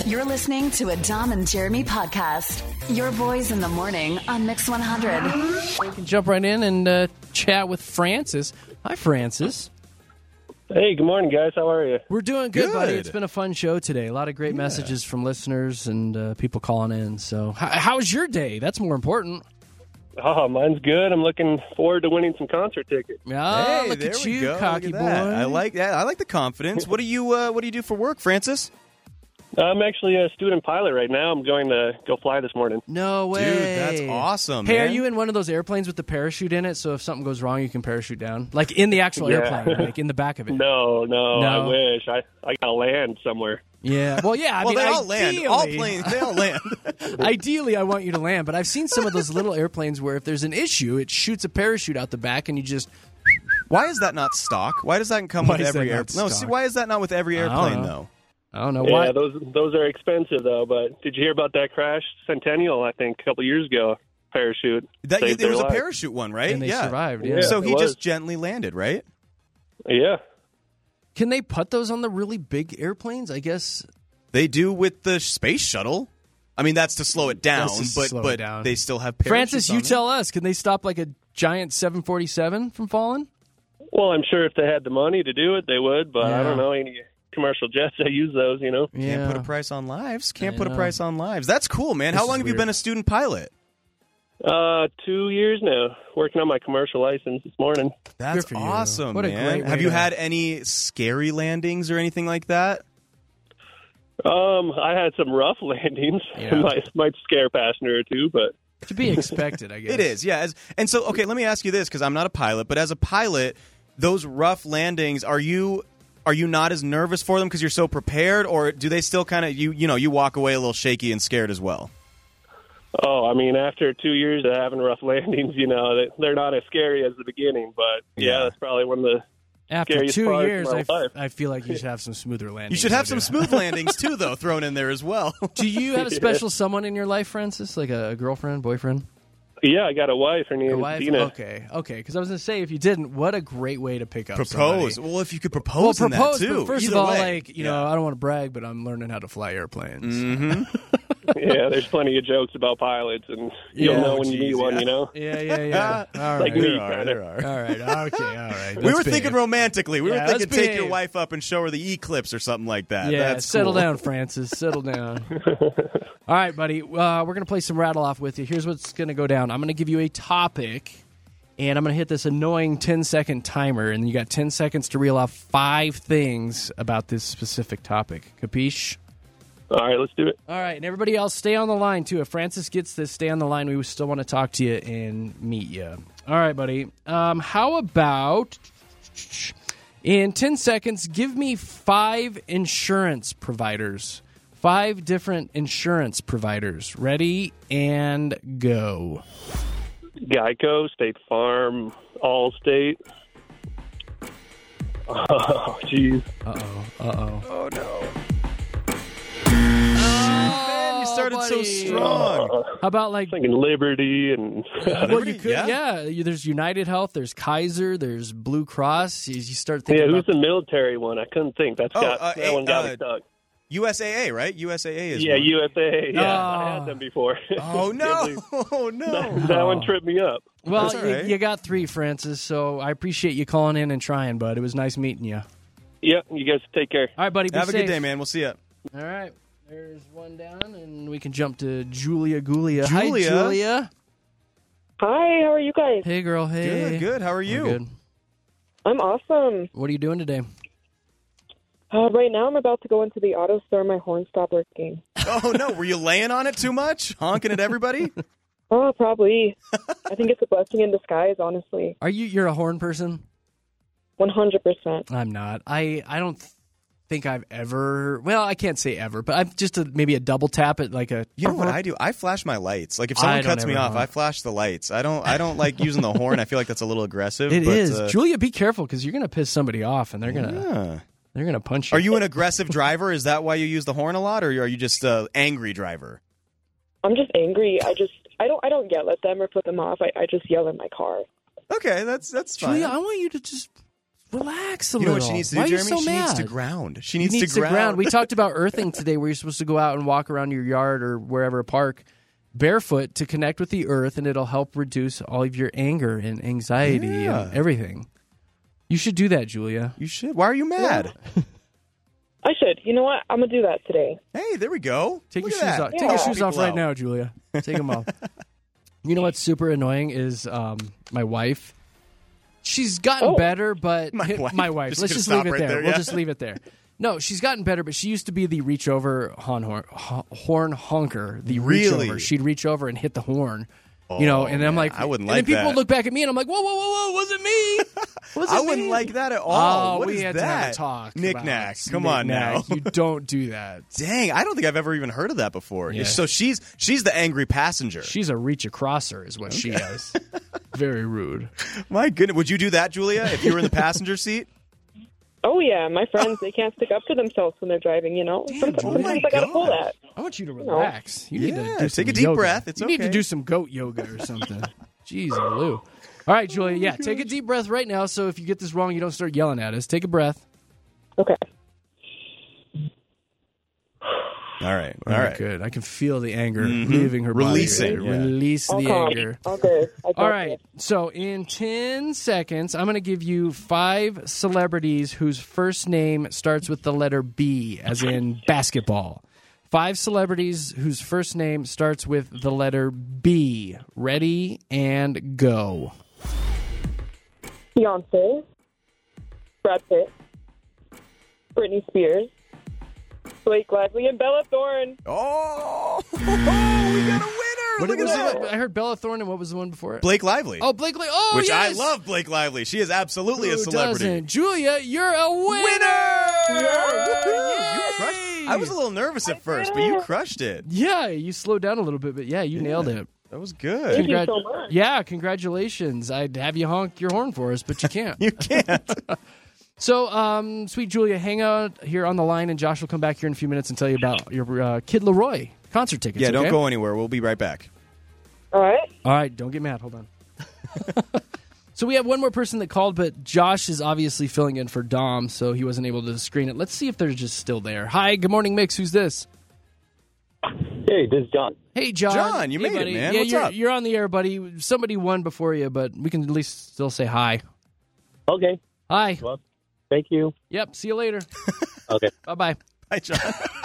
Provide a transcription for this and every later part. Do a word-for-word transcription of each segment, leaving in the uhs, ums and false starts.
You're listening to a Dom and Jeremy podcast. Your boys in the morning on Mix one hundred. We can jump right in and uh, chat with Francis. Hi, Francis. Hey, good morning, guys. How are you? We're doing good, Good. buddy. It's been a fun show today. A lot of great Yeah. messages from listeners and uh, people calling in. So, how, how's your day? That's more important. Oh, mine's good. I'm looking forward to winning some concert tickets. Oh, hey, look there at we you, go. cocky Look boy. at that. I like that. I like the confidence. What do you uh, What do you do for work, Francis? I'm actually a student pilot right now. I'm going to go fly this morning. No way. Dude, that's awesome. Hey, man. are you in one of those airplanes with the parachute in it? So if something goes wrong, you can parachute down, like in the actual Yeah. airplane, like in the back of it. No, no, No. I wish. I, I got to land somewhere. Yeah. Well, yeah. I Well, mean, they all land. ideally- All planes, they all land. Ideally, I want you to land, but I've seen some of those little airplanes where if there's an issue, it shoots a parachute out the back, and you just Why is that not stock? Why does that come Why with is every that not airplane? No, see, stock? why is that not with every I don't airplane know. though? I don't know Yeah, why. those those are expensive, though. But did you hear about that crash? Centennial, I think, a couple years ago. Parachute. That saved there their was a life. parachute one, right? And they yeah. survived. Yeah. Yeah. So it he was. just gently landed, right? Yeah. Can they put those on the really big airplanes? I guess. They do with the space shuttle. I mean, that's to slow it down, That's to but slow it but down. they still have parachutes Francis, you on them. tell us. Can they stop like a giant seven forty-seven from falling? Well, I'm sure if they had the money to do it, they would. But Yeah. I don't know any commercial jets that use those, you know? Can't put a price on lives. Can't I put a know. price on lives. That's cool, man. This How is long have you weird. been a student pilot? Uh, two years now, working on my commercial license this morning. That's for you. awesome, What a man. great way Have you to- had any scary landings or anything like that? Um, I had some rough landings. Yeah. might, might scare a passenger or two, but To be expected, I guess. It is, yeah. As, and so, okay, let me ask you this, because I'm not a pilot, but as a pilot, those rough landings, are you are you not as nervous for them because you're so prepared, or do they still kind of, you you know, you walk away a little shaky and scared as well? oh, I mean, after two years of having rough landings, you know, they- they're not as scary as the beginning. But yeah, Yeah. that's probably one of the After scariest two parts of years, my I, f- life. I feel like you should have some smoother landings. You should have though, some dude. smooth landings, too, though, thrown in there as well. Do you have a special someone in your life, Francis? Like a, a girlfriend, boyfriend? Yeah, I got a wife. Her name A is wife? Dina. Okay, okay. Because I was going to say, if you didn't, what a great way to pick up Propose. somebody. Well, if you could Well, propose in propose, that, too. but first Either of all, way. like, you Yeah. know, I don't want to brag, but I'm learning how to fly airplanes. Mm-hmm. Yeah, there's plenty of jokes about pilots, and you'll Yeah. know when you Geez, meet one, yeah. you know? Yeah, yeah, yeah. All right. Like me, There are, kinda. there are. All right, okay, all right. We Let's were thinking behave. romantically. We Yeah, were thinking let's take your behave. wife up and show her the eclipse or something like that. Yeah, That's settle cool. down, Francis. Settle down. All right, buddy. Uh, we're going to play some rattle off with you. Here's what's going to go down. I'm going to give you a topic, and I'm going to hit this annoying ten-second timer, and you got ten seconds to reel off five things about this specific topic. Capiche? All right, let's do it. All right, and everybody else, stay on the line, too. If Francis gets this, stay on the line. We still want to talk to you and meet you. All right, buddy. Um, how about, in ten seconds, give me five insurance providers. Five different insurance providers. Ready and go. Geico, State Farm, Allstate. Oh, jeez. Uh-oh, uh-oh. Oh, no. Man, you started so buddy. strong. How about, like, Thinking Liberty and well, you could, yeah. yeah. you- There's United Health, there's Kaiser, there's Blue Cross. You, you start yeah, thinking who's about the military one? I couldn't think. That's Oh, got uh, that one got uh, me stuck. U S A A, right? U S A A is Yeah, one. U S A. Yeah, I Oh. had them before. Oh, Can't no. believe- Oh, no. that one tripped me up. Well, That's all you, right. you got three, Francis, so I appreciate you calling in and trying, bud. It was nice meeting you. All Yeah, you guys take care. right, buddy, be Have a safe. good day, man. We'll see you. All right, there's one down, and we can jump to Julia Gulia. Julia? Hi, Julia. Hi, how are you guys? Hey, girl. Hey. Good, good. How are We're you? good. I'm awesome. What are you doing today? Uh, right now, I'm about to go into the auto store. My horn stopped working. Oh, no. Were you laying on it too much? Honking at everybody? Oh, probably. I think it's a blessing in disguise, honestly. Are you? You're a horn person? one hundred percent. I'm not. I I don't th- think I've ever. Well, I can't say ever, but I'm just a, maybe a double tap at like a. You know what I do? I flash my lights. Like if I someone don't cuts me ever off, honk. I flash the lights. I don't. I don't like using the horn. I feel like that's a little aggressive. It but, is, uh, Julia. Be careful because you're gonna piss somebody off, and they're gonna yeah. they're gonna punch you. Are you an aggressive driver? Is that why you use the horn a lot, or are you just an angry driver? I'm just angry. I just, I don't, I don't yell at them or put them off. I, I just yell in my car. Okay, that's that's fine. Julia? I want you to just relax a You know little. what she needs to Why do, are you Jeremy? so she needs to mad? ground. She She needs, needs to ground. We talked about earthing today, where you're supposed to go out and walk around your yard or wherever, a park, barefoot to connect with the earth, and it'll help reduce all of your anger and anxiety Yeah. and everything. You should do that, Julia. You should. Why are you mad? I should. You know what? I'm going to do that today. Hey, there we go. Take Look your at shoes that. off. Take your Yeah. shoes off People right out. now, Julia. Take them off. You know what's super annoying is um, my wife. She's gotten Oh. better, but My wife? my wife. Just Let's gonna just stop leave it right there. there, We'll yeah? just leave it there. No, she's gotten better, but she used to be the reach over horn, horn, horn honker. The reach Really? over. She'd reach over and hit the horn. You know, Oh, and I'm man, like, I wouldn't and like then people that. look back at me, and I'm like, whoa, whoa, whoa, whoa, wasn't me. Wasn't I wouldn't me. like that at all. Oh, What we is had that? to have a talk. Knick-knack. about Come on now. knick-knack. You don't do that. Dang, I don't think I've ever even heard of that before. Yeah. So she's she's the angry passenger. She's a reach acrosser, is what she is. Very rude. My goodness, would you do that, Julia, if you were in the passenger seat? Oh, yeah. My friends, they can't stick up for themselves when they're driving, you know? Sometimes, oh my sometimes I got to pull gosh. that. I want you to relax. You need Yeah, to do take some a deep yoga. breath. It's you need to okay. do some goat yoga or something. Jeez, Lou. All right, Julia. Yeah, take a deep breath right now. So if you get this wrong, you don't start yelling at us. Take a breath. Okay. All right, all right. Good. I can feel the anger leaving her body. Releasing, Right yeah. there. Release All the calm. anger. All good. I got All right. this. So in ten seconds, I'm going to give you five celebrities whose first name starts with the letter B, as in basketball. Five celebrities whose first name starts with the letter B. Ready and go. Beyonce, Brad Pitt, Britney Spears, Blake Lively, and Bella Thorne. Oh, we got a winner! What Look was at the- that. I heard Bella Thorne, and what was the one before it? Blake Lively. Oh, Blake Lively. Oh, which yes. I love Blake Lively. She is absolutely Who a celebrity. doesn't? Julia, you're a winner. Winner! Yay! You crushed. I was a little nervous at first, but you crushed it. Yeah, you slowed down a little bit, but yeah, you nailed it. That was good. Thank you Congrat- so much. Yeah, congratulations. I'd have you honk your horn for us, but you can't. You can't. So, um, sweet Julia, hang out here on the line, and Josh will come back here in a few minutes and tell you about your uh, Kid Leroy concert tickets. yeah, don't okay? go anywhere. We'll be right back. All right. All right, don't get mad. Hold on. So we have one more person that called, but Josh is obviously filling in for Dom, so he wasn't able to screen it. Let's see if they're just still there. Hi, good morning, Mix. Who's this? Hey, this is John. Hey, John. John, you Hey, made it, buddy. man. Yeah, What's you're, up? you're on the air, buddy. Somebody won before you, but we can at least still say hi. Okay. Hi. Well, thank you. Yep, see you later. Okay. Bye-bye. Hi, John.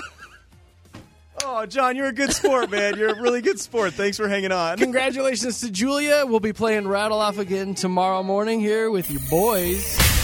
Oh, John, you're a good sport, man. You're a really good sport. Thanks for hanging on. Congratulations to Julia. We'll be playing Rattle Off again tomorrow morning here with your boys.